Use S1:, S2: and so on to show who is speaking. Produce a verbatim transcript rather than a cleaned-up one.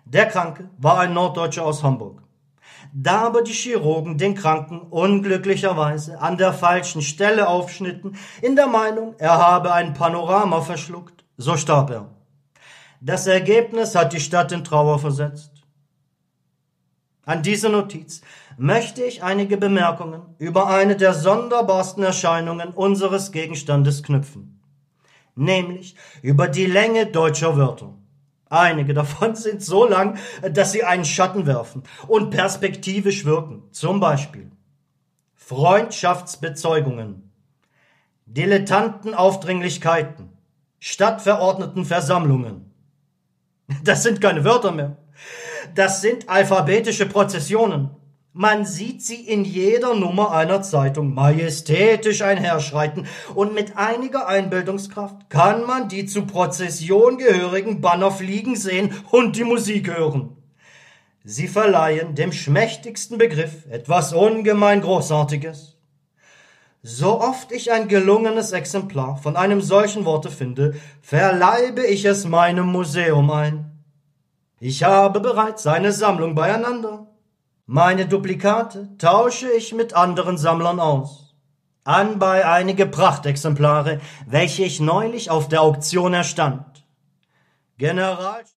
S1: Der Kranke war ein Norddeutscher aus Hamburg. Da aber die Chirurgen den Kranken unglücklicherweise an der falschen Stelle aufschnitten, in der Meinung, er habe ein Panorama verschluckt, so starb er. Das Ergebnis hat die Stadt in Trauer versetzt. An diese Notiz möchte ich einige Bemerkungen über eine der sonderbarsten Erscheinungen unseres Gegenstandes knüpfen, nämlich über die Länge deutscher Wörter. Einige davon sind so lang, dass sie einen Schatten werfen und perspektivisch wirken. Zum Beispiel Freundschaftsbezeugungen, Dilettantenaufdringlichkeiten, Stadtverordnetenversammlungen. Das sind keine Wörter mehr. Das sind alphabetische Prozessionen. Man sieht sie in jeder Nummer einer Zeitung majestätisch einherschreiten und mit einiger Einbildungskraft kann man die zu Prozession gehörigen Banner fliegen sehen und die Musik hören. Sie verleihen dem schmächtigsten Begriff etwas ungemein Großartiges. So oft ich ein gelungenes Exemplar von einem solchen Worte finde, verleibe ich es meinem Museum ein. Ich habe bereits eine Sammlung beieinander. Meine Duplikate tausche ich mit anderen Sammlern aus. Anbei einige Prachtexemplare, welche ich neulich auf der Auktion erstand. General